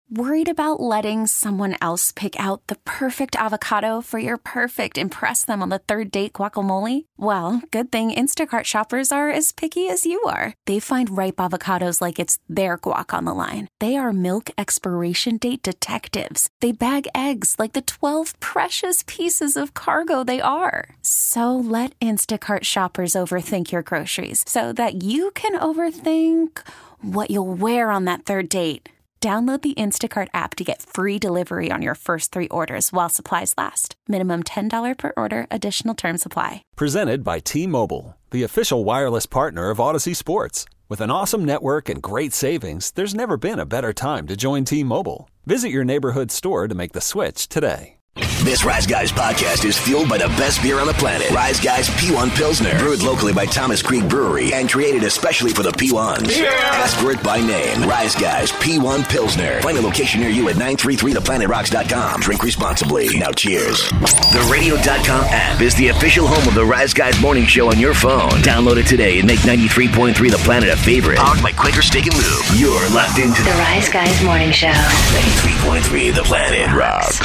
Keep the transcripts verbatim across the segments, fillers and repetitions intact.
Worried about letting someone else pick out the perfect avocado for your perfect impress them on the third date guacamole? Well, good thing Instacart shoppers are as picky as you are. They find ripe avocados like it's their guac on the line. They are milk expiration date detectives. They bag eggs like the twelve precious pieces of cargo they are. So let Instacart shoppers overthink your groceries so that you can overthink what you'll wear on that third date. Download the Instacart app to get free delivery on your first three orders while supplies last. Minimum ten dollars per order. Additional terms apply. Presented by T-Mobile, the official wireless partner of Odyssey Sports. With an awesome network and great savings, there's never been a better time to join T-Mobile. Visit your neighborhood store to make the switch today. This Rise Guys podcast is fueled by the best beer on the planet. Rise Guys P one Pilsner. Brewed locally by Thomas Creek Brewery and created especially for the P ones. Yeah. Ask for it by name. Rise Guys P one Pilsner. Find a location near you at nine three three the planet rocks dot com. Drink responsibly. Now cheers. The radio dot com app is the official home of the Rise Guys morning show on your phone. Download it today and make ninety-three point three The Planet a favorite. Powered by Quaker Steak and Lube. You're locked into the Rise Guys morning show. ninety-three point three The Planet rocks.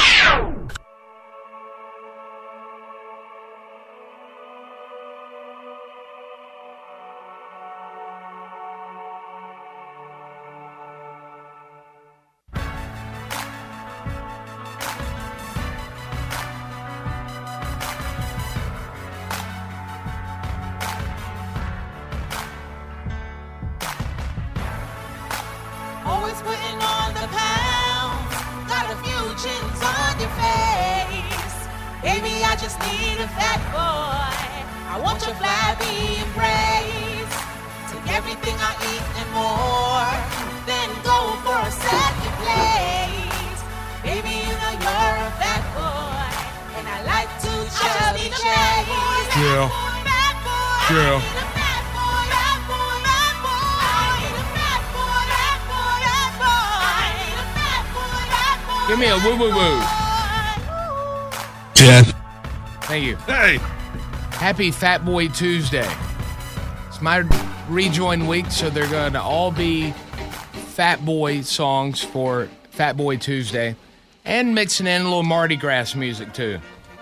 Always putting on the pounds, got a few chins on your face. Baby, I just need a fat boy. I want your flabby embrace. Take everything I eat and more, then go for a second place. Baby, you know you're a fat boy, and I like to chubby chase. Yeah. Yeah. Give me a woo woo woo. Yeah. Thank you. Hey. Happy Fat Boy Tuesday. It's my rejoin week, so they're going to all be Fat Boy songs for Fat Boy Tuesday, and mixing in a little Mardi Gras music too.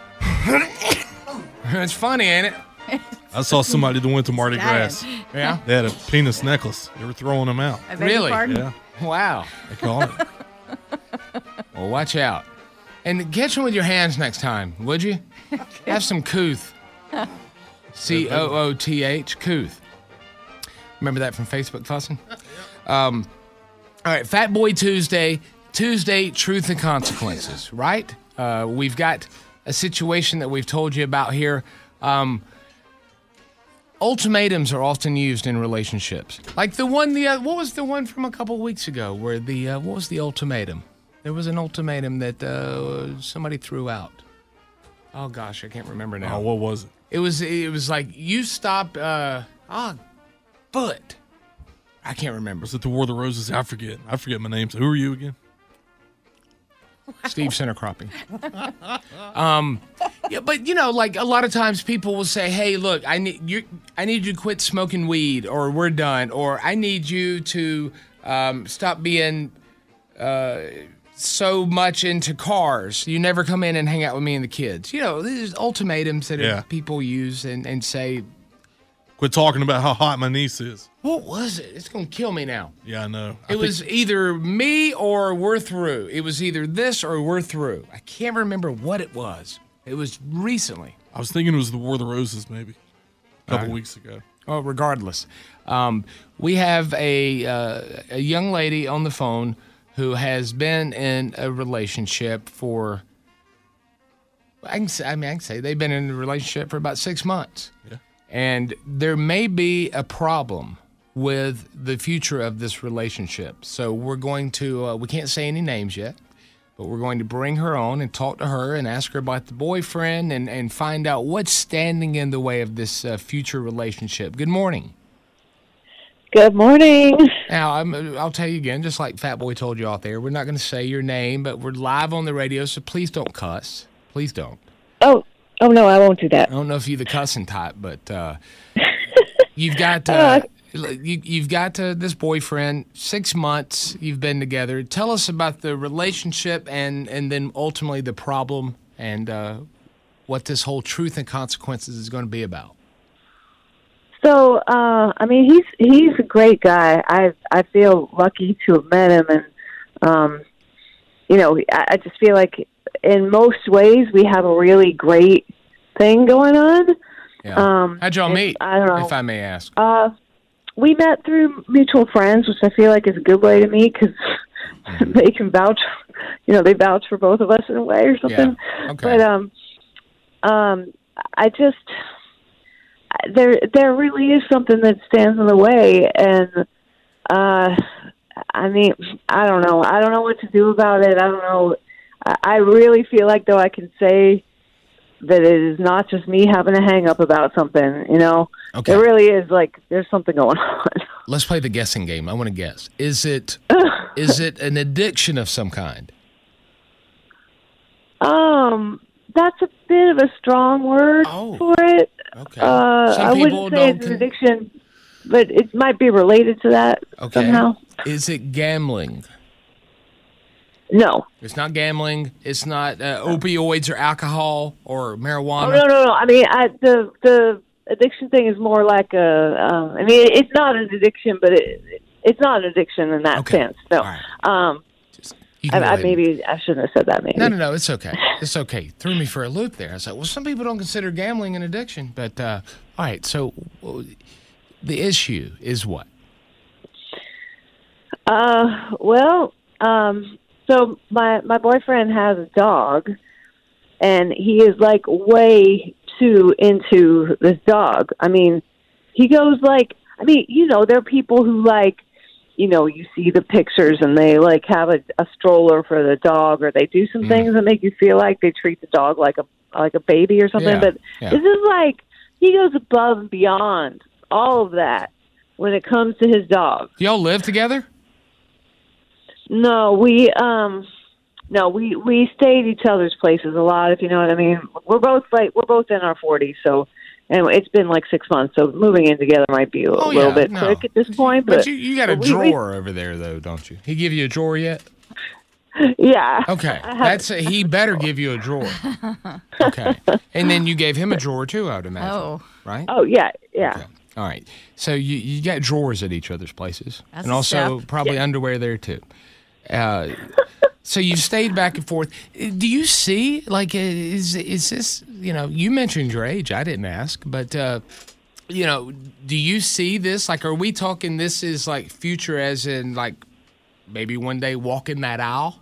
It's funny, ain't it? I saw somebody that went to Mardi Gras. Yeah? They had a penis necklace. They were throwing them out. Really? Yeah. Wow. They call it. Well, watch out. And catch them with your hands next time, would you? Have some couth. C O O T H, couth. Remember that from Facebook fussing? Um, all right, Fat Boy Tuesday. Tuesday, truth and consequences, right? Uh, we've got a situation that we've told you about here. Um, ultimatums are often used in relationships. Like the one, the uh, what was the one from a couple weeks ago where the, uh, what was the ultimatum? There was an ultimatum that uh, somebody threw out. Oh gosh, I can't remember now. Oh, what was it? It was it was like you stop. Uh, ah, foot. I can't remember. Was it the War of the Roses? I forget. I forget my name. So who are you again? Steve Centercropping. um, yeah, but you know, like a lot of times people will say, "Hey, look, I need you. I need you to quit smoking weed, or we're done, or I need you to um, stop being." Uh, so much into cars. You never come in and hang out with me and the kids. You know, these ultimatums that Yeah. people use and, and say, Quit talking about how hot my niece is. what was it? It's going to kill me now. Yeah, I know. I It think- was either me or we're through. It was either this or we're through. I can't remember what it was. It was recently. I was thinking it was the War of the Roses maybe a couple Alright. weeks ago. Oh, regardless. Um, we have a, uh, a young lady on the phone who has been in a relationship for, I can say, I mean, I can say they've been in a relationship for about six months. Yeah. And there may be a problem with the future of this relationship. So we're going to, uh, we can't say any names yet, but we're going to bring her on and talk to her and ask her about the boyfriend and, and find out what's standing in the way of this uh, future relationship. Good morning. Good morning. Now, I'm, I'll tell you again, just like Fat Boy told you out there, we're not going to say your name, but we're live on the radio, so please don't cuss. Please don't. Oh, oh no, I won't do that. I don't know if you're the cussing type, but uh, you've got uh, you, you've got uh, this boyfriend, six months you've been together. Tell us about the relationship and, and then ultimately the problem and uh, what this whole truth and consequences is going to be about. So, uh, I mean, he's he's a great guy. I I feel lucky to have met him, and um, you know, I, I just feel like in most ways we have a really great thing going on. Yeah. Um, How'd y'all meet? I don't know. If I may ask. Uh, we met through mutual friends, which I feel like is a good way to meet because Mm-hmm. they can vouch. You know, they vouch for both of us in a way or something. Yeah. Okay. But um, um, I just. There, there really is something that stands in the way, and uh, I mean, I don't know. I don't know what to do about it. I don't know. I, I really feel like, though, I can say that it is not just me having a hang up about something. You know, Okay. it really is like there's something going on. Let's play the guessing game. I want to guess. Is it is it an addiction of some kind? Um, that's a bit of a strong word Oh. for it. Okay. Uh, Some I people wouldn't say don't it's an con- addiction, but it might be related to that Okay. somehow. Is it gambling? No. It's not gambling. It's not uh, opioids or alcohol or marijuana. Oh, no, no, no. I mean, I, the the addiction thing is more like a. Um, I mean, it's not an addiction, but it, it's not an addiction in that Okay. sense. No. All right. Um, You I, can go I ahead. maybe I shouldn't have said that. Maybe. No, no, no. It's okay. It's okay. Threw me for a loop there. I was like, well, some people don't consider gambling an addiction, but uh, all right. So well, the issue is what? Uh, well, um, so my my boyfriend has a dog, and he is like way too into this dog. I mean, he goes like, I mean, you know, there are people who like, you know, you see the pictures and they like have a, a stroller for the dog, or they do some Mm. things that make you feel like they treat the dog like a like a baby or something. Yeah, But yeah. this is like he goes above and beyond all of that when it comes to his dog. Do y'all live together? No, we um no, we we stay at each other's places a lot, if you know what I mean. We're both like we're both in our forties, so and it's been like six months, so moving in together might be a Oh, little yeah, bit no. quick at this point. But, But you, you got a but we- we- drawer over there, though, don't you? He give you a drawer yet? yeah. Okay, I have- that's a, he better give you a drawer. Okay, and then you gave him a drawer too, I would imagine. Oh. Right. Oh yeah, yeah. Okay. All right. So you you got drawers at each other's places, That's and a also step. probably underwear there too. Uh, so you've stayed back and forth. Do you see like uh, is is this you know you mentioned your age? I didn't ask, but uh, you know, do you see this? Like, are we talking? This is like future, as in like maybe one day walking that aisle.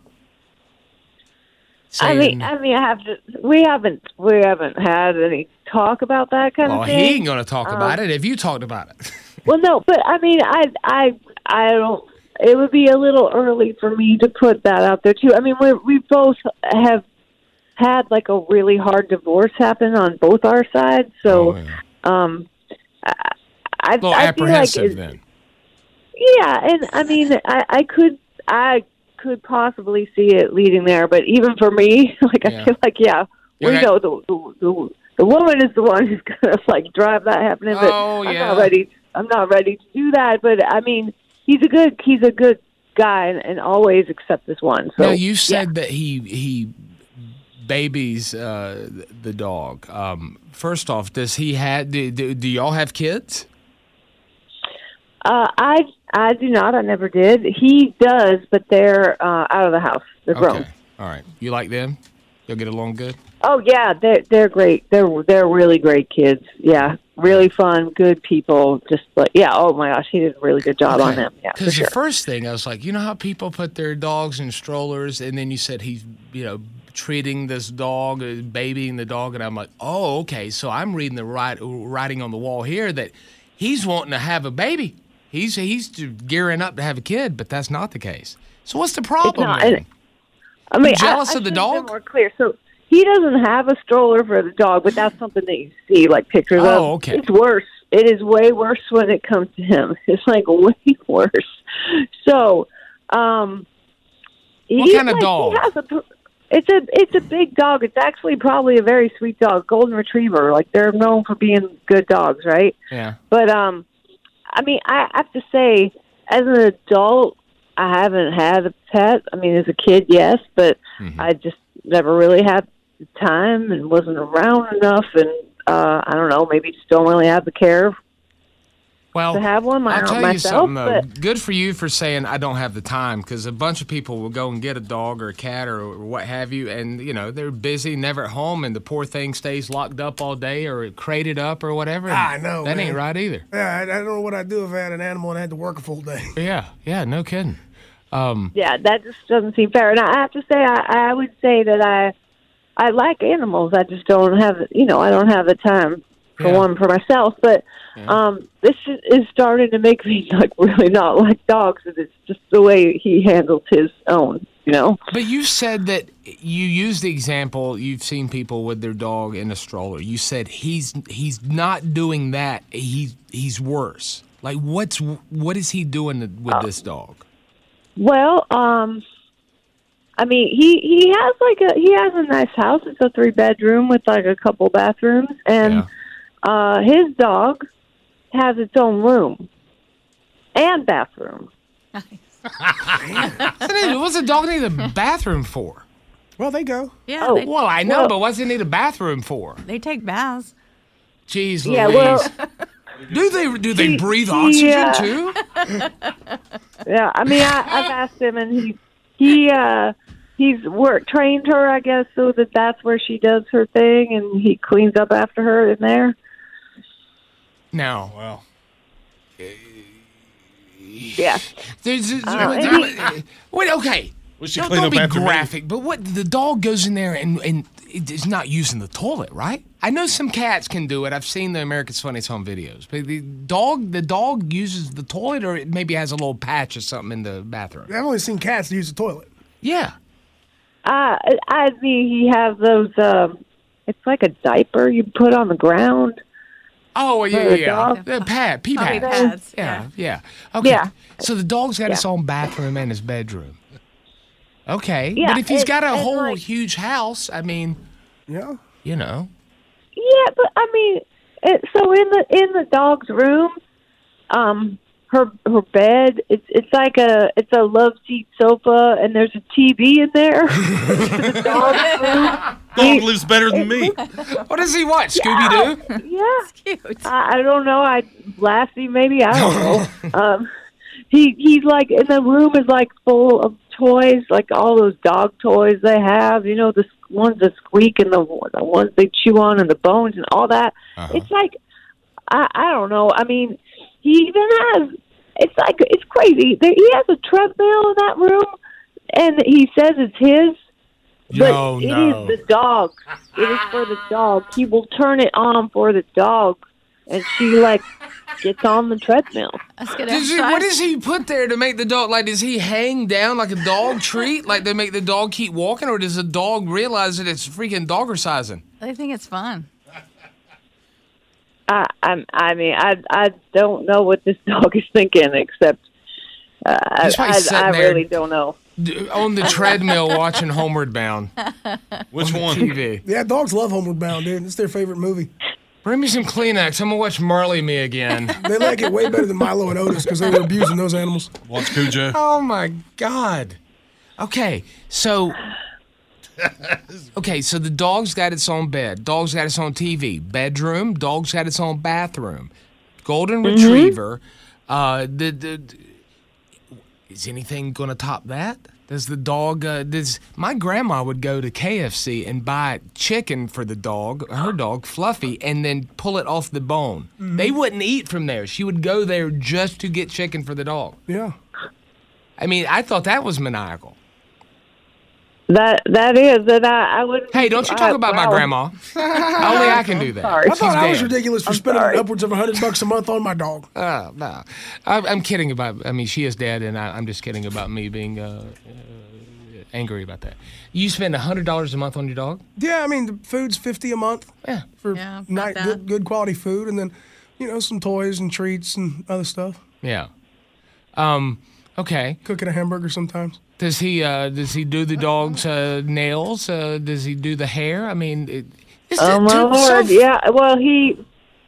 I mean, Saying, I mean, I have to. We haven't, we haven't had any talk about that kind well, of he thing. ain't gonna talk about it. Have you talked about it? Well, no, but I mean, I, I, I don't. It would be a little early for me to put that out there too. I mean, we we both have had like a really hard divorce happen on both our sides, so Oh, yeah. um, I, I, A little I feel like apprehensive it, then. yeah, and I mean, I, I could, I could possibly see it leading there, but even for me, like Yeah. I feel like, yeah, we Okay. know the, the the the woman is the one who's gonna like drive that happening. But Oh, I'm yeah. not ready. I'm not ready to do that. But I mean, he's a good he's a good guy, and, and always accept this one. So Now you said that he he babies uh, the dog. Um, first off, does he have? Do, do, do y'all have kids? uh, I I do not. I never did. He does, but they're uh, out of the house. They're grown. Okay, all right. You like them? You'll get along good. Oh yeah, they're they're great. They're they're really great kids. Yeah, really fun, good people. Just like yeah. Oh my gosh, he did a really good job on them. Yeah, for Because sure. the first thing I was like, you know how people put their dogs in strollers, and then you said he's you know treating this dog, uh, babying the dog, and I'm like, oh okay. So I'm reading the write, writing on the wall here that he's wanting to have a baby. He's he's gearing up to have a kid, but that's not the case. So what's the problem? not, then? and- I mean, jealous I, I of the should've been dog? More clear. So he doesn't have a stroller for the dog, but that's something that you see like pictures of. Oh, okay. It's worse. It is way worse when it comes to him. It's like way worse. So, um, What he's kind of like- dog? He has a, it's a it's a big dog. It's actually probably a very sweet dog, golden retriever. Like they're known for being good dogs, right? Yeah. But um, I mean, I have to say, as an adult, I haven't had a pet. I mean, as a kid, yes, but Mm-hmm. I just never really had the time and wasn't around enough, and uh, I don't know, maybe just don't really have the care Well, to have one. I I'll don't tell you myself, something, though. but Good for you for saying I don't have the time, because a bunch of people will go and get a dog or a cat or what have you, and, you know, they're busy, never at home, and the poor thing stays locked up all day or crated up or whatever. and I know, That man. ain't right either. Yeah, I, I don't know what I'd do if I had an animal and I had to work a full day. Yeah, yeah, no kidding. Um, yeah, that just doesn't seem fair. And I have to say, I, I would say that I I like animals. I just don't have, you know, I don't have the time for Yeah. one for myself. But um, this is, is starting to make me like really not like dogs. And it's just the way he handles his own, you know. But you said that you used the example, you've seen people with their dog in a stroller. You said he's he's not doing that. He's he's worse. Like what's what is he doing with this dog? Well, um, I mean, he he has like a he has a nice house. It's a three bedroom with like a couple bathrooms, and Yeah. uh, his dog has its own room and bathroom. What's a dog need a bathroom for? Well, they go. Yeah, Oh. they, Well, I know, Well- but what's it need a bathroom for? they take baths. Jeez, Yeah, Louise. well- do they do they He- breathe he, oxygen uh, too? Yeah, I mean, I, I've asked him, and he he uh, he's work trained her, I guess, so that that's where she does her thing, and he cleans up after her in there. No. Wow. Yeah. There's, Uh, wait, wait, okay. We should Don't, clean don't up be after me. graphic, but what the dog goes in there and and it is not using the toilet, right? I know some cats can do it. I've seen the America's Funniest Home videos. But the dog, the dog uses the toilet, or it maybe has a little patch or something in the bathroom. I've only seen cats use the toilet. Yeah. Uh, I mean, he has those. Um, it's like a diaper you put on the ground. Oh yeah, For yeah, the yeah. dog? The pad, pee Puppy pads. pads, Yeah, yeah. yeah. Okay. Yeah. So the dog's got his Yeah. own bathroom and his bedroom. Okay. Yeah, but if he's it- got a it's whole like- huge house, I mean, Yeah. you know. Yeah, but I mean, it, so in the in the dog's room, um, her her bed, it's it's like a it's a love seat sofa, and there's a T V in there. The dog's room. Dog lives better than me. What does he watch? Scooby Doo? Yeah, Cute. I, I don't know. I Lassie, maybe I don't know. um, he he's like, and the room is like full of toys, like all those dog toys they have. You know, the s- ones that squeak and the, the ones they chew on and the bones and all that. Uh-huh. It's like, I I don't know. I mean, he even has. It's like it's crazy. There, he has a treadmill in that room, and he says it's his. But No, it no. is the dog. It is for the dog. He will turn it on for the dog, and she like gets on the treadmill. That's good Does he, exercise. what does he put there to make the dog, like, does he hang down like a dog treat? Like they make the dog keep walking? Or does the dog realize that it's freaking doggersizing? They think it's fun. I I'm, I mean, I I don't know what this dog is thinking, except uh, I, He's probably I, sitting I there- really don't know. D- On the treadmill watching Homeward Bound Which on one? T V. Yeah, dogs love Homeward Bound, dude. It's their favorite movie. Bring me some Kleenex. I'm going to watch Marley Me again. They like it way better than Milo and Otis because they were abusing those animals. Watch Cujo. Oh my God. Okay, so. Okay, so the dog's got its own bed. Dog's got its own T V. Bedroom. Dog's got its own bathroom. Golden Retriever. Uh, the, the, is anything going to top that? Does the dog, uh, does, my grandma would go to K F C and buy chicken for the dog, her dog, Fluffy, and then pull it off the bone. They wouldn't eat from there. She would go there just to get chicken for the dog. Yeah. I mean, I thought that was maniacal. That that is that I I would. Hey, don't you talk about my grandma. Only I can do that. Sorry. I thought She's I was dead. ridiculous for I'm spending sorry. upwards of a hundred bucks a month on my dog. Uh, no. I, I'm kidding about, I mean, she is dead, and I, I'm just kidding about me being uh, uh, angry about that. You spend one hundred dollars a month on your dog? Yeah, I mean the food's fifty a month Yeah. for Yeah, not night, bad. good good quality food, and then you know some toys and treats and other stuff. Yeah. Um, okay. Cooking a hamburger sometimes. Does he, uh, does he do the dog's uh, nails? Uh, does he do the hair? I mean, it, it's Oh my too- lord! so- Yeah. Well, he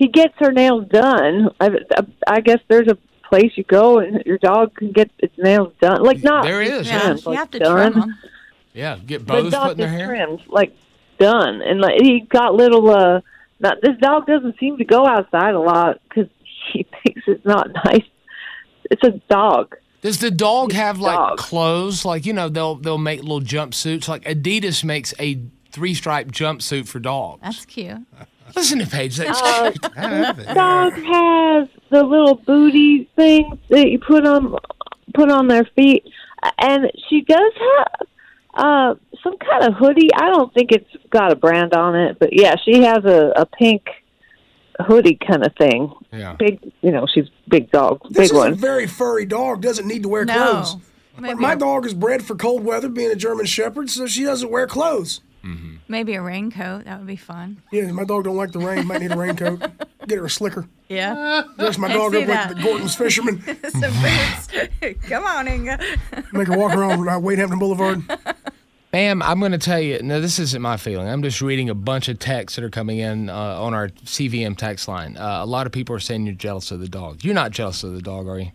he gets her nails done. I, I guess there's a place you go and your dog can get its nails done. Like not There is, Yeah, trimmed, you like have to done, trim them. Yeah, get but bows dog put in their is hair. trimmed, like done, and like he got little. Uh, not this dog doesn't seem to go outside a lot because he thinks it's not nice. It's a dog. Does the dog have like dog. clothes? Like, you know, they'll they'll make little jumpsuits. Like Adidas makes a three stripe jumpsuit for dogs. That's cute. Listen to Paige. That's Uh, cute. I love it. Dog has the little booty things that you put on put on their feet, and she does have uh, some kind of hoodie. I don't think it's got a brand on it, but yeah, she has a, a pink hoodie kind of thing. Yeah. Big, you know, she's big dog, This big is a one. very furry dog. Doesn't need to wear No. clothes. Maybe My a, dog is bred for cold weather, being a German Shepherd, so she doesn't wear clothes. maybe a raincoat. That would be fun. Yeah, my dog don't like the rain. Might need a raincoat. Get her a slicker. Yeah. Dress my I dog see up that. like the Gorton's fisherman. Some boots. Come on, Inga. Make her walk around uh, Wade Hampton Boulevard. Bam, I'm going to tell you, no, this isn't my feeling. I'm just reading a bunch of texts that are coming in uh, on our C V M text line. Uh, a lot of people are saying you're jealous of the dog. You're not jealous of the dog, are you?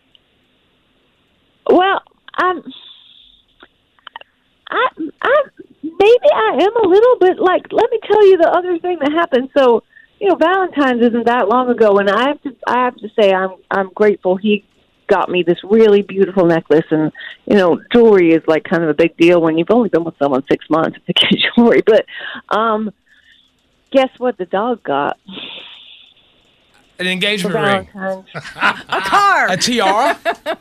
Well, I'm, I, I, maybe I am a little bit. Like, let me tell you the other thing that happened. So, you know, Valentine's isn't that long ago, and I have to, I have to say, I'm, I'm grateful he got me this really beautiful necklace. And you know, jewelry is like kind of a big deal when you've only been with someone six months to get jewelry. But um, guess what? The dog got An for engagement ring. Valentine's. A car. A tiara?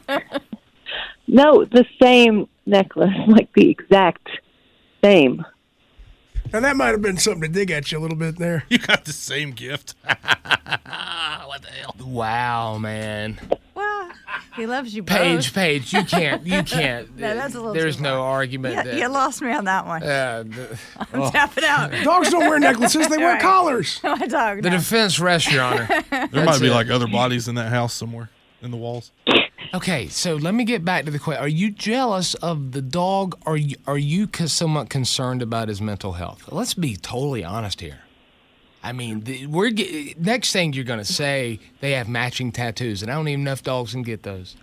No, the same necklace, like the exact same. Now, that might have been something to dig at you a little bit there. You got the same gift. What the hell? Wow, man. Well, he loves you both. Paige, Paige, you can't, you can't. No, that's a little There's too no far. argument. Yeah, that, you lost me on that one. uh, the, I'm tapping out. Dogs don't wear necklaces; they wear Right. collars. My dog. the no. defense rests, Your Honor. There might be it. like other bodies in that house somewhere in the walls. Okay, so let me get back to the question. Are you jealous of the dog, or are you, are you co- somewhat concerned about his mental health? Let's be totally honest here. I mean, the, we're get, next thing you're going to say, they have matching tattoos, and I don't even know if dogs can get those.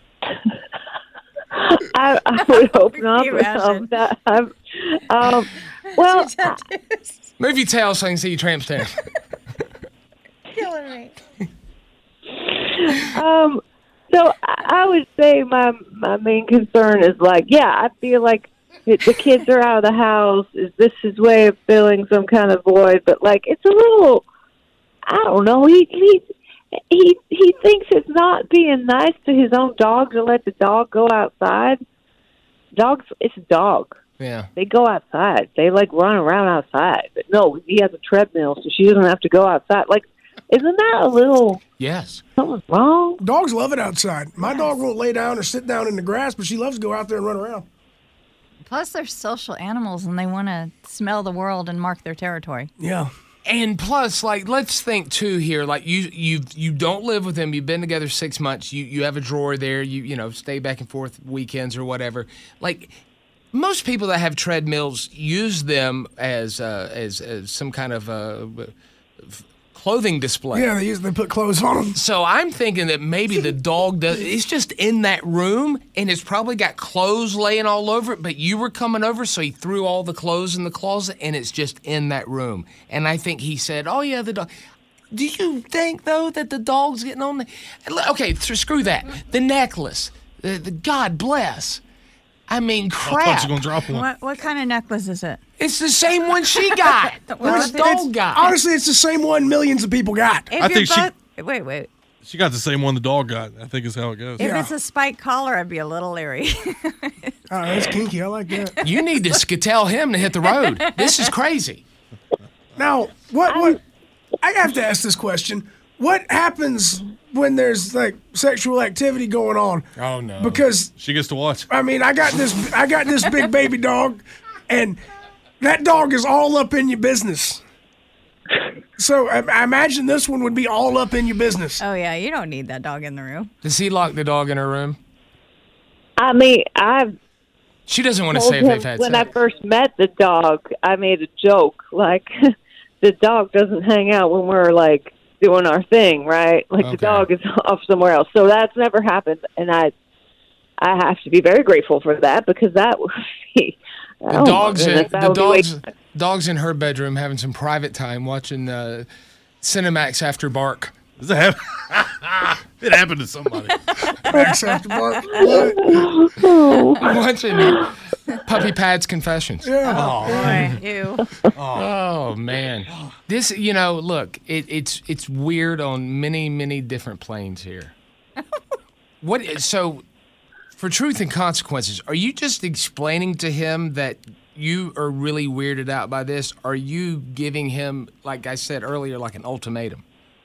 I, I would hope not. you But, imagine? um, that, I'm, um, well, Move your tail so I can see your tramp stamp. Killing me. um, so I, I would say my my main concern is like, yeah, I feel like it, the kids are out of the house. Is this his way of filling some kind of void? But like, it's a little, I don't know. He he he he thinks it's not being nice to his own dog to let the dog go outside. Dogs, it's a dog. Yeah. They go outside. They like run around outside. But no, he has a treadmill, so she doesn't have to go outside. Like, isn't that a little Yes. something wrong? Dogs love it outside. My dog won't lay down or sit down in the grass, but she loves to go out there and run around. Plus, they're social animals and they want to smell the world and mark their territory. Yeah. And plus, like, let's think too here. Like, you you you don't live with him. You've been together six months. You you have a drawer there. You you know stay back and forth weekends or whatever. Like, most people that have treadmills use them as uh, as, as some kind of uh, clothing display. Yeah, they use they put clothes on them. So I'm thinking that maybe the dog does. It's just in that room, and it's probably got clothes laying all over it. But you were coming over, so he threw all the clothes in the closet, and it's just in that room. And I think he said, "Oh yeah, the dog." Do you think though that the dog's getting on the? Okay, so screw that. The necklace. The, the God bless. I mean, I thought crap. you were gonna drop one. What what kind of necklace is it? It's the same one she got. Well, What if the it's- dog got. Honestly, it's the same one millions of people got. If I you're think she- both, wait, wait. She got the same one the dog got. I think is how it goes. If Yeah. it's a spike collar, I'd be a little leery. Oh, that's kinky. I like that. You need to sketel him to hit the road. This is crazy. Now, what what? I have to ask this question. What happens when there's like sexual activity going on? Oh no. Because She gets to watch. I mean, I got this I got this big baby dog, and that dog is all up in your business. So I, I imagine this one would be all up in your business. Oh yeah, you don't need that dog in the room. Does he lock the dog in her room? I mean, I've She doesn't want to told say if they've him had when sex. I first met the dog, I made a joke like the dog doesn't hang out when we're like doing our thing, right? Like Okay. the dog is off somewhere else. So that's never happened, and I I have to be very grateful for that because that would be The oh my dog's in goodness, that the would be way- dog's dog's in her bedroom having some private time watching uh, Cinemax After Bark. Does that happen? It happened to somebody. Max after Bark. watching Puppy Pad's Confessions. Yeah. Boy, ew. Oh man, this you know look it, it's it's weird on many many different planes here. What so for Truth and Consequences? Are you just explaining to him that you are really weirded out by this? Are you giving him, like I said earlier, like an ultimatum?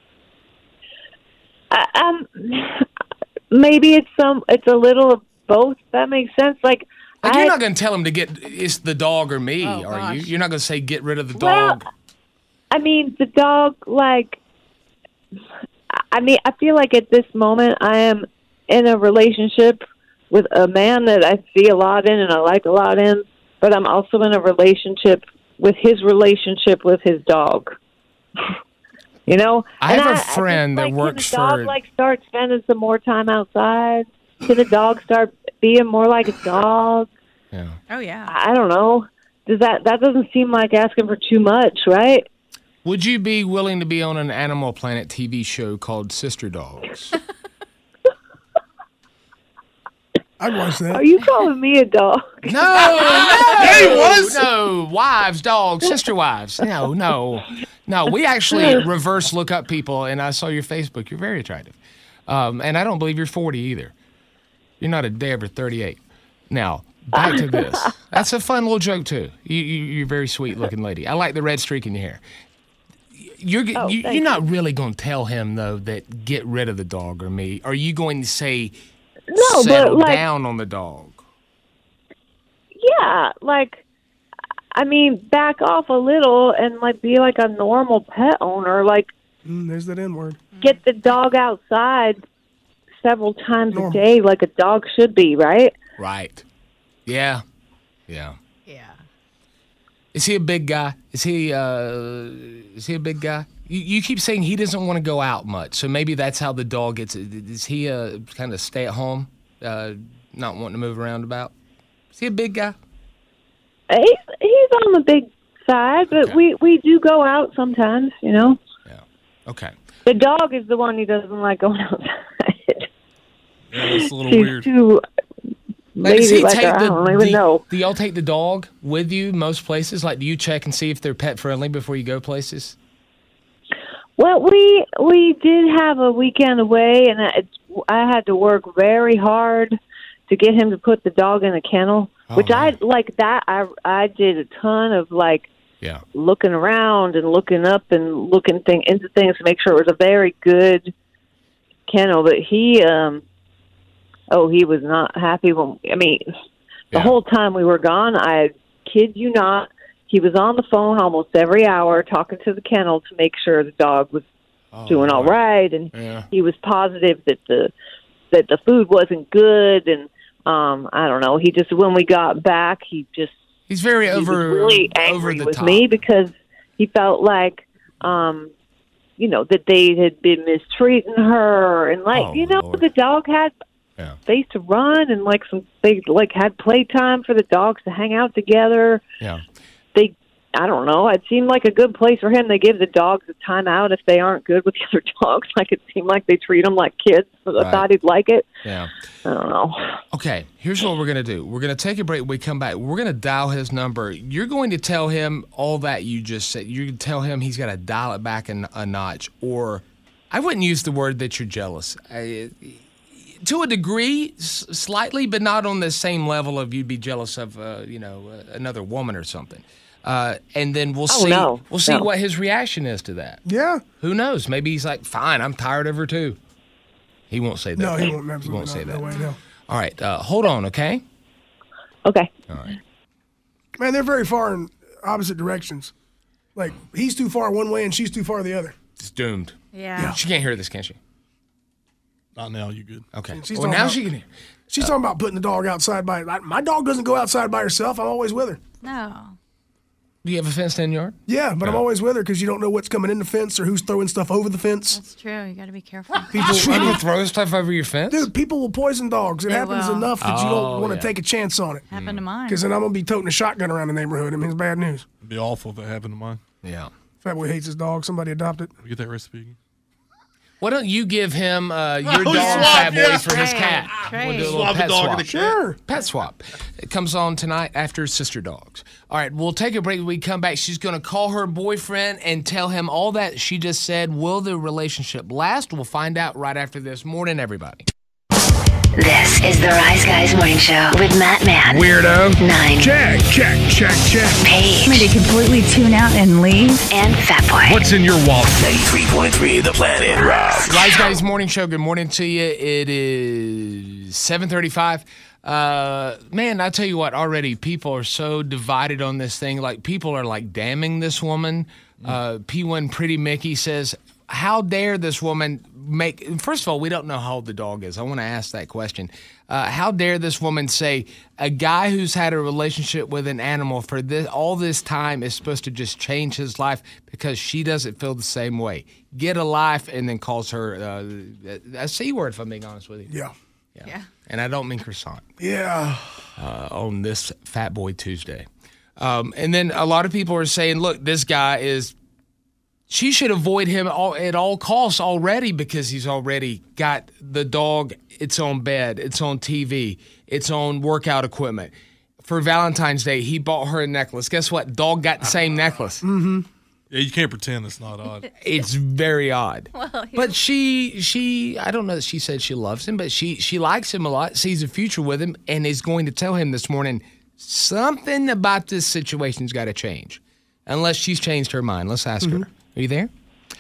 I, um, maybe it's some. It's a little of both. That makes sense. Like, Like I, you're not going to tell him to get it's the dog or me, Oh, are you? gosh. You're not going to say get rid of the Well, dog. I mean, the dog. Like, I mean, I feel like at this moment I am in a relationship with a man that I see a lot in and I like a lot in, but I'm also in a relationship with his relationship with his dog. You know, I And have a I- I friend just, that like, works can the dog, for- like start spending some more time outside? Can the dog start being more like a dog? Yeah. Oh, yeah. I don't know. Does that that doesn't seem like asking for too much, right? Would you be willing to be on an Animal Planet T V show called Sister Dogs? I'd watch that. Are you calling me a dog? No, no, he was. No, wives, dogs, sister wives. No, no, no. We actually reverse look up people, and I saw your Facebook. You're very attractive, um, and I don't believe you're forty either. You're not a day over thirty-eight. Now back to this. That's a fun little joke too. You, you, you're a very sweet looking lady. I like the red streak in your hair. You're Oh, you, thank you're not really going to tell him though that get rid of the dog or me. Are you going to say No, settle but like, down on the dog? yeah, like, I mean, back off a little and like be like a normal pet owner. Like, Mm, there's that N word. get the dog outside several times Normal. a day, like a dog should be, right? Right. Yeah. Yeah. Yeah. Is he a big guy? Is he uh is he a big guy? You, you keep saying he doesn't want to go out much, so maybe that's how the dog gets it. Is he a kind of stay at home, uh, not wanting to move around about? Is he a big guy? He's he's on the big side, but Okay. we we do go out sometimes. You know, Yeah. Okay. the dog is the one who doesn't like going outside. Yeah, that's a little She's weird. too Like, does lazy he like take her. I the, don't even do, know. do y'all take the dog with you most places? Like, do you check and see if they're pet friendly before you go places? Well, we we did have a weekend away, and I, I had to work very hard to get him to put the dog in a kennel. Oh, which I man. like that. I I did a ton of like Yeah. looking around and looking up and looking thing into things to make sure it was a very good kennel. But he, um, oh, he was not happy when. I mean, the Yeah. whole time we were gone, I kid you not, he was on the phone almost every hour talking to the kennel to make sure the dog was Oh, doing all Lord. right, and Yeah. he was positive that the that the food wasn't good, and um, I don't know. He just when we got back, he just He's very he over was really over angry the with top. me because he felt like, um, you know, that they had been mistreating her, and like Oh, you know, Lord. the dog had Yeah. space to run, and like some they like had playtime for the dogs to hang out together. Yeah. They, I don't know. It seemed like a good place for him. They give the dogs a time out if they aren't good with the other dogs. Like it seemed like they treat them like kids. So I Right. thought he'd like it. Yeah. I don't know. Okay, here's what we're going to do. We're going to take a break. When we come back, we're going to dial his number. You're going to tell him all that you just said. You're going to tell him he's got to dial it back a, a notch. Or I wouldn't use the word that you're jealous. I, to a degree, s- slightly, but not on the same level of you'd be jealous of, uh, you know, uh, another woman or something. Uh, and then we'll Oh, see. no, We'll see no. what his reaction is to that. Yeah. Who knows? Maybe he's like, "Fine, I'm tired of her too." He won't say that. No, he won't. He won't Absolutely say not. that. No way, no. All right, uh, hold on, okay? Okay. All right. Man, they're very far in opposite directions. Like he's too far one way and she's too far the other. It's doomed. Yeah. She can't hear this, can she? Not now, you good. Okay. She's Well, talking now about- she can hear. She's talking about putting the dog outside by. I- My dog doesn't go outside by herself. I'm always with her. No. Do you have a fenced-in yard? Yeah, but I'm always with her because you don't know what's coming in the fence or who's throwing stuff over the fence. That's true. You got to be careful. People, People throw stuff over your fence? Dude, people will poison dogs. It They happens will. enough that you Oh, don't want to yeah. take a chance on it. Happened to mine. Because then I'm going to be toting a shotgun around the neighborhood. I mean, it's bad news. It'd be awful if it happened to mine. Yeah. Fat boy hates his dog. Somebody adopt it. We get that recipe again? Why don't you give him uh, your Oh, dog, swap, Fat Boy, yeah. for his Trade, cat? trade. We'll do a little Swap a pet dog swap. and a cat. Sure. Pet swap. It comes on tonight after Sister Dogs. All right, we'll take a break. When we come back, she's going to call her boyfriend and tell him all that she just said. Will the relationship last? We'll find out right after this. Morning, everybody. This is the Rise Guys Morning Show with Matt Mann. Weirdo. Nine. Check, check, check, check. Paige. Maybe completely tune out and leave. And Fat Boy. What's in your wallet? ninety-three point three The Planet Rock. Rise Guys Morning Show. Good morning to you. It is seven thirty-five. Uh, man, I tell you what, already people are so divided on this thing. Like, people are like damning this woman. Uh, P one Pretty Mickey says, how dare this woman make, first of all, we don't know how old the dog is. I want to ask that question. Uh, how dare this woman say a guy who's had a relationship with an animal for this all this time is supposed to just change his life because she doesn't feel the same way? Get a life, and then calls her uh, a C word, if I'm being honest with you. Yeah. Yeah. Yeah. And I don't mean croissant. Yeah. Uh, on this Fat Boy Tuesday. Um, and then a lot of people are saying, look, this guy is, she should avoid him all, at all costs already because he's already got the dog, it's on bed, it's on T V, it's on workout equipment. For Valentine's Day, he bought her a necklace. Guess what? Dog got the same necklace. Mm-hmm. Yeah, you can't pretend it's not odd. It's very odd. Well, But she, she, I don't know that she said she loves him, but she, she likes him a lot, sees a future with him, and is going to tell him this morning, something about this situation's got to change. Unless she's changed her mind. Let's ask her. Are you there?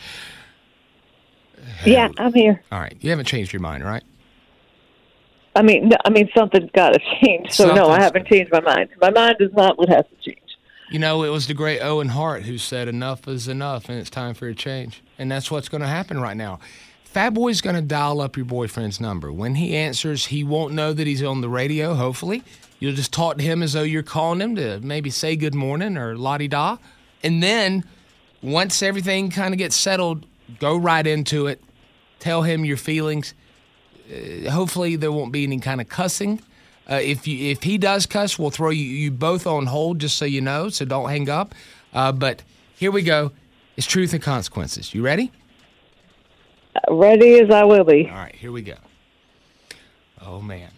Yeah, I'm here. All right. You haven't changed your mind, right? I mean, no, I mean, something's got to change. So no, I Something's- haven't changed my mind. My mind is not what has to change. You know, it was the great Owen Hart who said enough is enough and it's time for a change. And that's what's going to happen right now. Fat Boy's going to dial up your boyfriend's number. When he answers, he won't know that he's on the radio, hopefully. You'll just talk to him as though you're calling him to maybe say good morning or la-di-da. And then once everything kind of gets settled, go right into it. Tell him your feelings. Uh, hopefully there won't be any kind of cussing. Uh, if you if he does cuss, we'll throw you, you both on hold just so you know, so don't hang up. Uh, but here we go. It's truth and consequences. You ready? Ready as I will be. All right, here we go. Oh, man.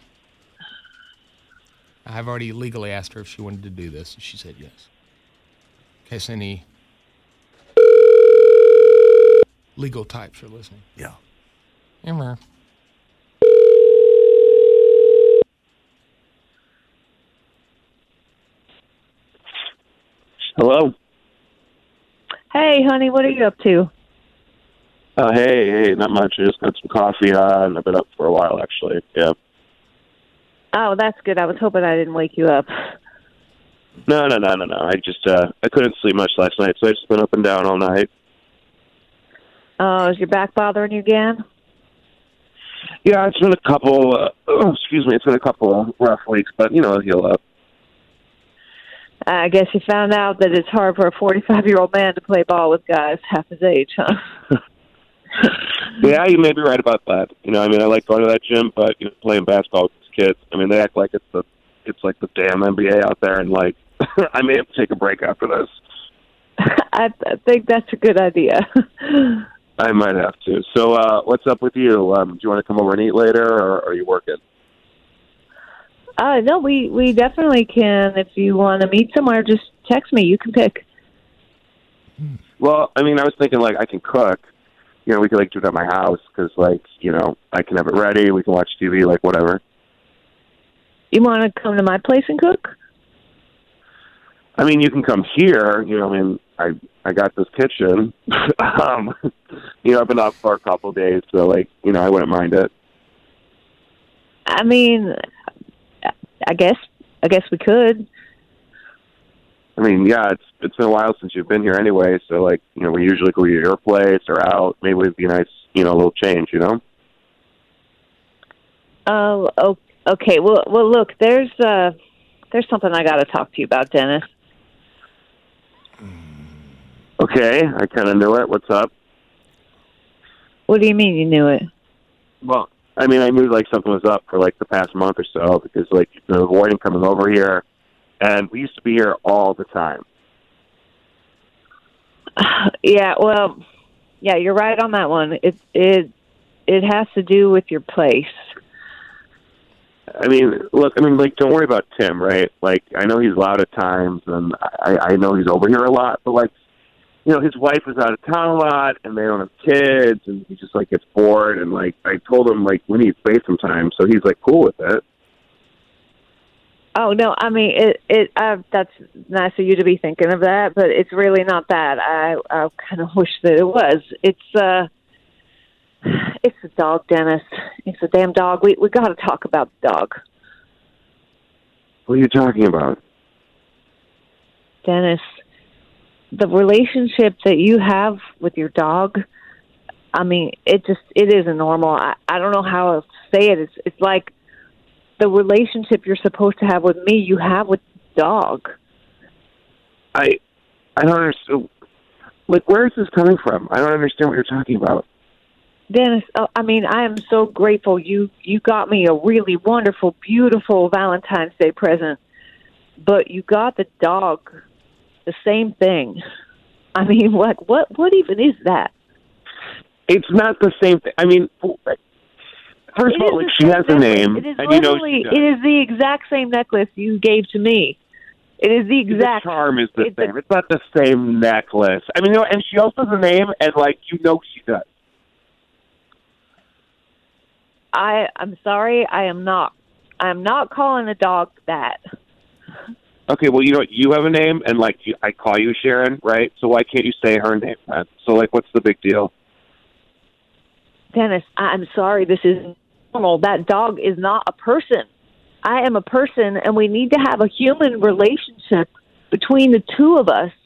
I've already legally asked her if she wanted to do this, and she said yes. In case any legal types are listening. Yeah. Emma. Hello. Hey, honey, what are you up to? Uh, hey, hey, not much. I just got some coffee on. I've been up for a while, actually. Yeah. Oh, that's good. I was hoping I didn't wake you up. No, no, no, no, no. I just, uh, I couldn't sleep much last night, so I just been up and down all night. Oh, is your back bothering you again? Yeah, it's been a couple, uh, oh, excuse me, it's been a couple rough weeks, but, you know, it'll heal up. I guess you found out that it's hard for a forty-five-year-old man to play ball with guys half his age, huh? Yeah, you may be right about that. You know, I mean, I like going to that gym, but, you know, playing basketball with these kids, I mean, they act like it's the, it's like the damn N B A out there, and, like, I may have to take a break after this. I, I think that's a good idea. I might have to. So, uh, what's up with you? Um, do you want to come over and eat later, or are you working? Uh, no, we, we definitely can. If you want to meet somewhere, just text me. You can pick. Well, I mean, I was thinking, like, I can cook. You know, we could, like, do it at my house because, like, you know, I can have it ready. We can watch T V, like, whatever. You want to come to my place and cook? I mean, you can come here. You know, I mean, I I got this kitchen. um, you know, I've been off for a couple of days, so, like, you know, I wouldn't mind it. I mean, I guess I guess we could. I mean, yeah, it's it's been a while since you've been here anyway, so, like, you know, we usually go to your place or out. Maybe it'd be a nice, you know, a little change, you know? Oh, uh, okay. Well, well, look, there's uh, there's something I got to talk to you about, Dennis. Okay, I kind of knew it. What's up? What do you mean you knew it? Well, I mean, I knew like something was up for like the past month or so because like you've been avoiding coming over here, and we used to be here all the time. Yeah, well, yeah, you're right on that one. It it it has to do with your place. I mean, look, I mean, like, don't worry about Tim, right? Like, I know he's loud at times, and I, I know he's over here a lot, but, like, you know, his wife is out of town a lot, and they don't have kids, and he just, like, gets bored, and, like, I told him, like, we need space sometimes, so he's, like, cool with it. Oh, no, I mean, it, it, uh, that's nice of you to be thinking of that, but it's really not that. I, I kind of wish that it was. It's, uh... It's a dog, Dennis. It's a damn dog. We we got to talk about the dog. What are you talking about? Dennis, the relationship that you have with your dog, I mean, it just, it isn't normal. I, I don't know how else to say it. It's, it's like the relationship you're supposed to have with me, you have with the dog. I, I don't understand. Like, where is this coming from? I don't understand what you're talking about. Dennis, uh, I mean, I am so grateful you, you got me a really wonderful, beautiful Valentine's Day present, but you got the dog the same thing. I mean, what what what even is that? It's not the same thing. I mean, first of all, like, she has a name, it is and you know literally, she does. it is the exact same necklace you gave to me. It is the exact. The charm is the it's same. A, it's not the same necklace. I mean, you know, and she also has a name, and like you know, she does. I, I'm sorry, I am not. I am not calling a dog that. Okay, well, you know what? You have a name, and, like, you, I call you Sharon, right? So why can't you say her name, then? So, like, what's the big deal? Dennis, I'm sorry, this is normal. That dog is not a person. I am a person, and we need to have a human relationship between the two of us.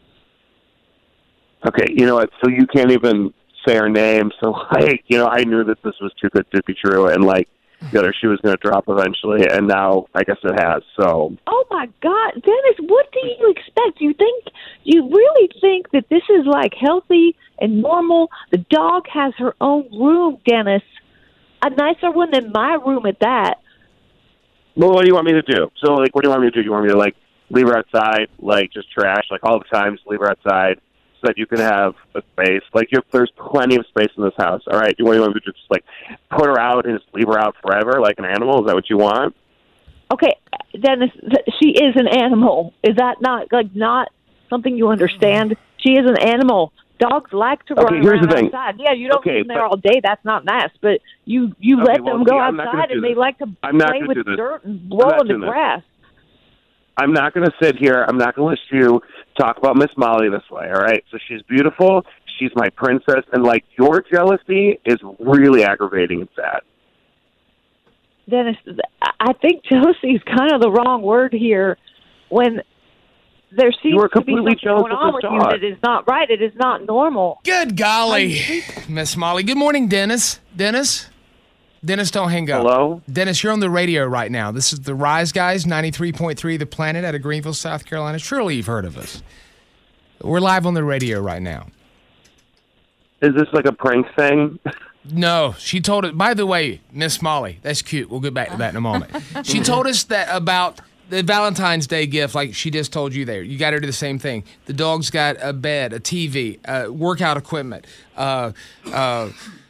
Okay, you know what? So you can't even say her name, so, like, you know, I knew that this was too good to be true, and, like, you know, she was going to drop eventually, and now I guess it has, so. Oh, my God. Dennis, what do you expect? You think, you really think that this is, like, healthy and normal? The dog has her own room, Dennis. A nicer one than my room at that. Well, what do you want me to do? So, like, what do you want me to do? You want me to, like, leave her outside, like, just trash, like, all the time, just leave her outside? So that you can have a space. Like, you have, there's plenty of space in this house. All right, you want to just like put her out and just leave her out forever, like an animal? Is that what you want? Okay, Dennis, she is an animal. Is that not like not something you understand? She is an animal. Dogs like to okay, run here's around the thing. outside. Yeah, you don't okay, keep them there but, all day. That's not nice. But you you okay, let well, them go yeah, outside, and they like to I'm not play gonna with do this. dirt and blow in the grass. I'm not going to sit here. I'm not going to let you talk about Miss Molly this way, all right? So she's beautiful. She's my princess. And, like, your jealousy is really aggravating and sad. Dennis, I think jealousy is kind of the wrong word here when there seems you are to be completely something going on with dog. you that is not right. It is not normal. Good golly, Miss Molly. Good morning, Dennis. Dennis? Dennis, don't hang up. Hello? Dennis, you're on the radio right now. This is the Rise Guys, ninety-three point three The Planet out of Greenville, South Carolina. Surely you've heard of us. We're live on the radio right now. Is this like a prank thing? No, she told us. By the way, Miss Molly, that's cute. We'll get back to that in a moment. She told us that about the Valentine's Day gift, like she just told you there. You got her to do the same thing. The dog's got a bed, a T V, uh, workout equipment. Uh, uh,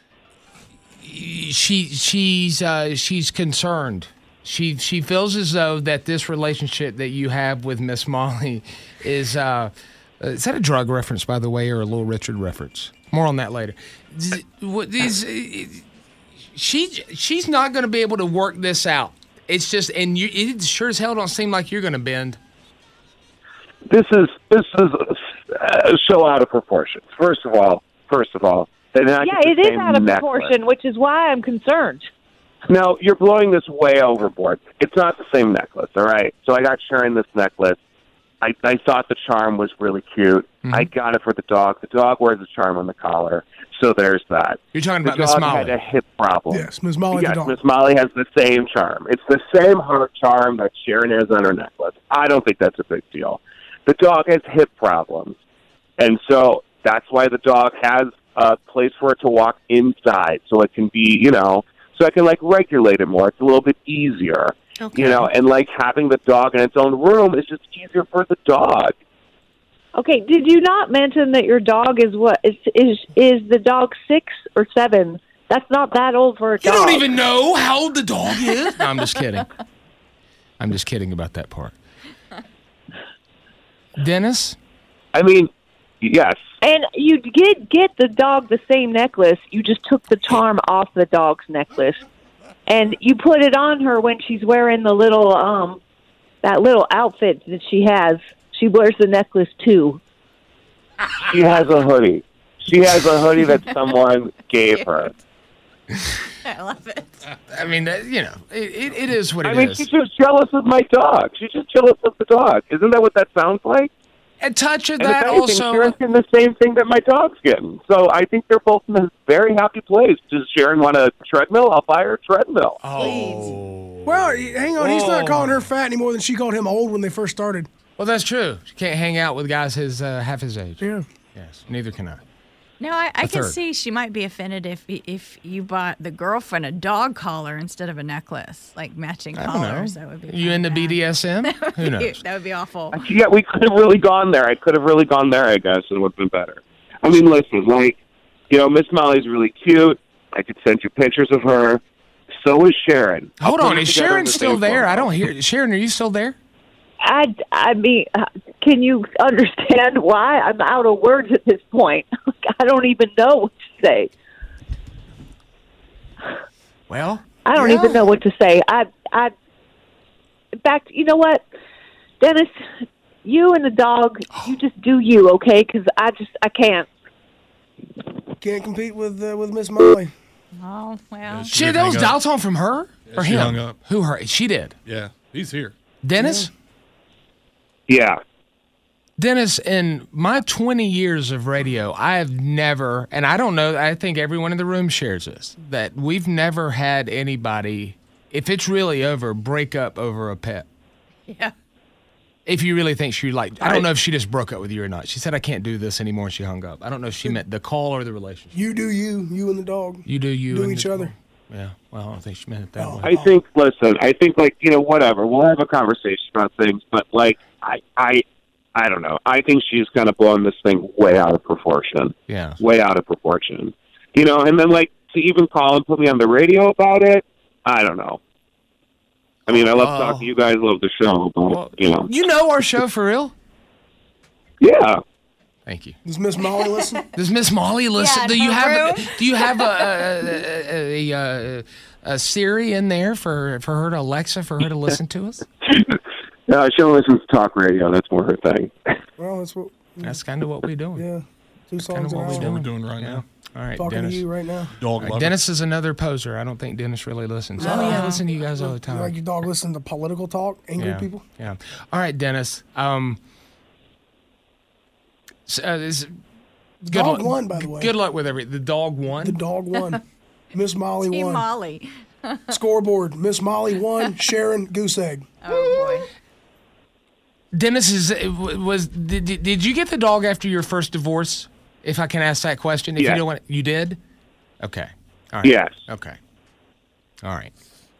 she she's uh, she's concerned. She she feels as though that this relationship that you have with Miss Molly is uh, is that a drug reference, by the way, or a Little Richard reference? More on that later. Is, she she's not going to be able to work this out. It's just, and you, it sure as hell don't seem like you're going to bend. This is this is uh, so out of proportion. First of all, first of all, they're not yeah, the it is same out of necklace. proportion, which is why I'm concerned. No, you're blowing this way overboard. It's not the same necklace, all right? So I got Sharon this necklace. I, I thought the charm was really cute. Mm-hmm. I got it for the dog. The dog wears a charm on the collar, so there's that. You're talking the about Miss Molly. The dog had a hip problem. Yes, Miss Molly yes, the dog. Miss Molly has the same charm. It's the same heart charm that Sharon has on her necklace. I don't think that's a big deal. The dog has hip problems. And so that's why the dog has a place for it to walk inside, so it can be, you know, so I can, like, regulate it more. It's a little bit easier, Okay. you know, and, like, having the dog in its own room is just easier for the dog. Okay, did you not mention that your dog is what? Is is is the dog six or seven? That's not that old for a You dog. don't even know how old the dog is. No, I'm just kidding. I'm just kidding about that part. Dennis? I mean, yes. And you did get the dog the same necklace. You just took the charm off the dog's necklace, and you put it on her when she's wearing the little um that little outfit that she has. She wears the necklace too. She has a hoodie. She has a hoodie that someone gave her. I love it. I mean, uh, you know, it, it, it is what it I mean, is. she's just jealous of my dog. She's just jealous of the dog. Isn't that what that sounds like? A touch of And that if anything, also. Sharon's getting the same thing that my dog's getting. So I think they're both in a very happy place. Does Sharon want a treadmill? I'll buy her a treadmill. Oh. Well, hang on. He's not Whoa. calling her fat any more than she called him old when they first started. Well, that's true. She can't hang out with guys his uh, half his age. Yeah. Yes, neither can I. No, I, I A can third. see she might be offended if if you bought the girlfriend a dog collar instead of a necklace, like matching I don't know. collars. That would be You into B D S M? Who knows? cute. That would be awful. Yeah, we could have really gone there. I could have really gone there, I guess, and it would have been better. I mean, listen, like, you know, Miss Molly's really cute. I could send you pictures of her. So is Sharon. Hold I'll on, put them is together in Sharon the still same there? photo. I don't hear. Sharon, are you still there? I, I mean, uh, can you understand why I'm out of words at this point? I don't even know what to say. Well, I don't yeah. even know what to say. I, I, in fact, you know what, Dennis, you and the dog, you just do you, okay? Because I just, I can't. Can't compete with uh, with Miss Molly. Oh well. Shit, that was dial tone from her Yeah, or she him? hung up. Who her? She did. Yeah, he's here. Dennis. Yeah. Dennis, in my twenty years of radio, I have never, and I don't know, I think everyone in the room shares this, that we've never had anybody, if it's really over, break up over a pet. Yeah. If you really think she, like, I don't know if she just broke up with you or not. She said, I can't do this anymore, and she hung up. I don't know if she meant the call or the relationship. You do you, you and the dog. You do you. Do and each the- other. Yeah, well, I don't think she meant it that way. I think, listen, I think, like, you know, whatever. We'll have a conversation about things, but, like, I, I, I don't know. I think she's kind of blown this thing way out of proportion. Yeah. Way out of proportion. You know, and then, like, to even call and put me on the radio about it, I don't know. I mean, I love Oh. talking to you guys, love the show, but, Well, you know. You know our show for real? Yeah. Thank you. Does Miss Molly listen? Does Miss Molly listen? Yeah, in do you her have room. a, do you have a a, a, a, a, a Siri in there for for her to Alexa for her to listen to us? No, she only listens to talk radio. That's more her thing. Well, that's what. That's kind of what we're doing. Yeah, two Kind songs of an what we're hour. doing. We're doing right Yeah. now. All right, Talking Dennis. to you right now. Dog All right, lover. Dennis is another poser. I don't think Dennis really listens. Oh yeah, I listen to you guys all the You like time. your dog listening to political talk, angry Yeah, people? yeah. All right, Dennis. Um, s- uh, this, The good dog luck, won, by the way. Good luck with every. The dog won. The dog won. Miss Molly Team won. Molly. Scoreboard. Miss Molly won. Sharon goose egg. Oh boy. Dennis is was did, did did you get the dog after your first divorce? If I can ask that question, if Yes. you don't want, you did. Okay. All right. Yes. Okay. All right.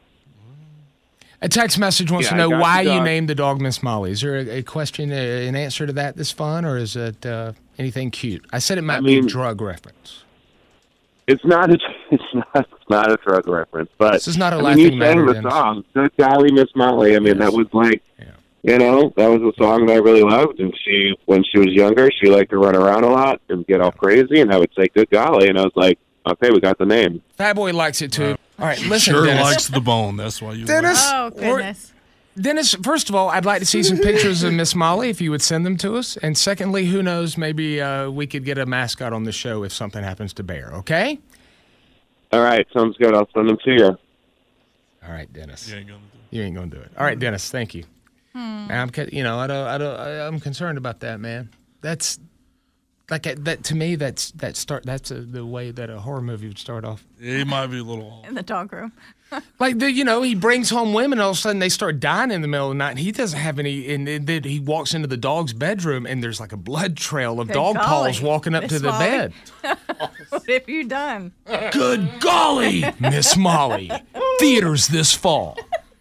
A text message wants Yeah, to I know got why the you dog. named the dog Miss Molly. Is there a, a question, uh, an answer to that that's fun, or is it uh, anything cute? I said it might I be a mean- drug reference. It's not a, it's not, it's not a drug reference, but This is not a I mean, laughing you matter, sang the Dennis. song, "Good Golly, Miss Molly." I mean, Yes. that was like, Yeah. you know, that was a song that I really loved. And she, when she was younger, she liked to run around a lot and get all crazy. And I would say, "Good golly," and I was like, "Okay, we got the name." Fat Boy likes it too. All right, listen, Sure Dennis. likes the bone. That's why you. Dennis? Oh goodness. Dennis, first of all, I'd like to see some pictures of Miss Molly if you would send them to us. And secondly, who knows, maybe uh, we could get a mascot on the show if something happens to Bear, okay? All right, sounds good. I'll send them to you. All right, Dennis. You ain't gonna do. You ain't gonna do it. All right, Dennis. Thank you. Hmm. I'm, ca- you know, I don't, I don't, I, I'm concerned about that, man. That's like uh, that to me. That's that start. That's uh the way that a horror movie would start off. He might be a little. In the dog room. Like, the, you know, he brings home women, all of a sudden they start dying in the middle of the night, and he doesn't have any, and then he walks into the dog's bedroom, and there's like a blood trail of Good dog golly. paws walking up Miss to the Molly. bed. What have you done? Good golly, Miss Molly. Theaters this fall.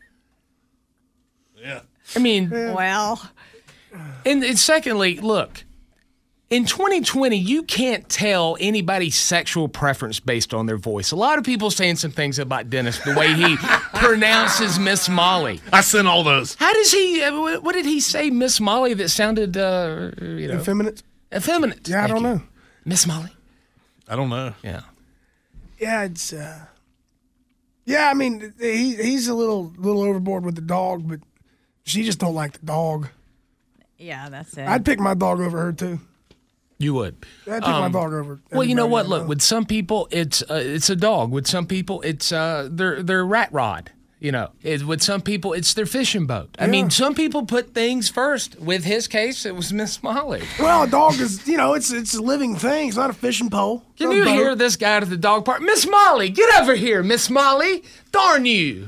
Yeah. I mean, Well, and, and secondly, look, in twenty twenty, you can't tell anybody's sexual preference based on their voice. A lot of people saying some things about Dennis, the way he pronounces Miss Molly. I sent all those. How does he, uh, what what did he say, Miss Molly, that sounded, uh, you know, Effeminate? effeminate? Yeah, I Thank don't you. know. Miss Molly? I don't know. Yeah. Yeah, it's. Uh, yeah, I mean, he he's a little little overboard with the dog, but she just don't like the dog. yeah, that's it. I'd pick my dog over her too. You would. I'd pick my dog over. Well, you know everybody what? I Look, know. with some people, it's uh, it's a dog. With some people, it's uh, their their rat rod. You know, it, with some people, it's their fishing boat. I mean, some people put things first. With his case, it was Miss Molly. Well, a dog is, you know, it's it's a living thing. It's not a fishing pole. Can It's you not a hear boat. this guy at the dog park? Miss Molly, get over here, Miss Molly. Darn you.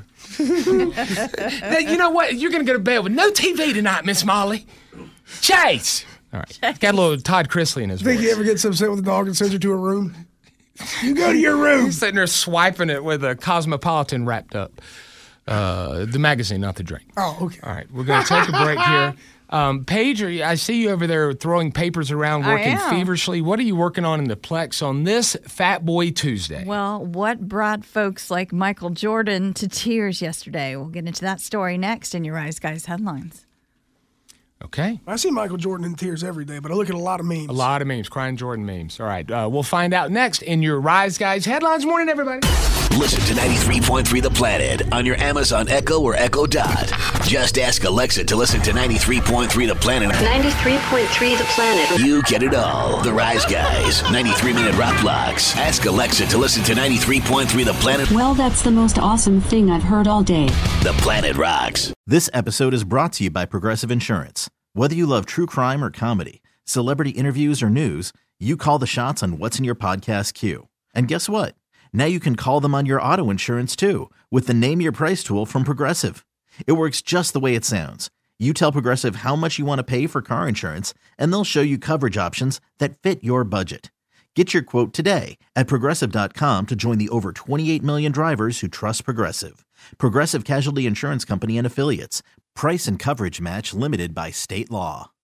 Now, you know what? You're going to go to bed with no T V tonight, Miss Molly. Chase. All right. He's got a little Todd Chrisley in his Think voice. he ever gets upset with the dog and sends her to her room? You go to your room. He's sitting there swiping it with a Cosmopolitan wrapped up. Uh, the magazine, not the drink. Oh, okay. All right. We're going to take a break here. Um, Paige, are you- I see you over there throwing papers around, I working am. feverishly. What are you working on in the Plex on this Fat Boy Tuesday? Well, what brought folks like Michael Jordan to tears yesterday? We'll get into that story next in your Rise Guys headlines. Okay. I see Michael Jordan in tears every day, but I look at a lot of memes. A lot of memes, crying Jordan memes. All right. Uh, we'll find out next in your Rise Guys headlines. Morning, everybody. Listen to ninety-three point three The Planet on your Amazon Echo or Echo Dot. Just ask Alexa to listen to ninety-three point three The Planet. ninety-three point three The Planet. You get it all. The Rise Guys, ninety-three minute rock blocks. Ask Alexa to listen to ninety-three point three The Planet. Well, that's the most awesome thing I've heard all day. The Planet rocks. This episode is brought to you by Progressive Insurance. Whether you love true crime or comedy, celebrity interviews or news, you call the shots on what's in your podcast queue. And guess what? Now you can call them on your auto insurance too with the Name Your Price tool from Progressive. It works just the way it sounds. You tell Progressive how much you want to pay for car insurance, and they'll show you coverage options that fit your budget. Get your quote today at Progressive dot com to join the over twenty-eight million drivers who trust Progressive. Progressive Casualty Insurance Company and Affiliates. Price and coverage match limited by state law.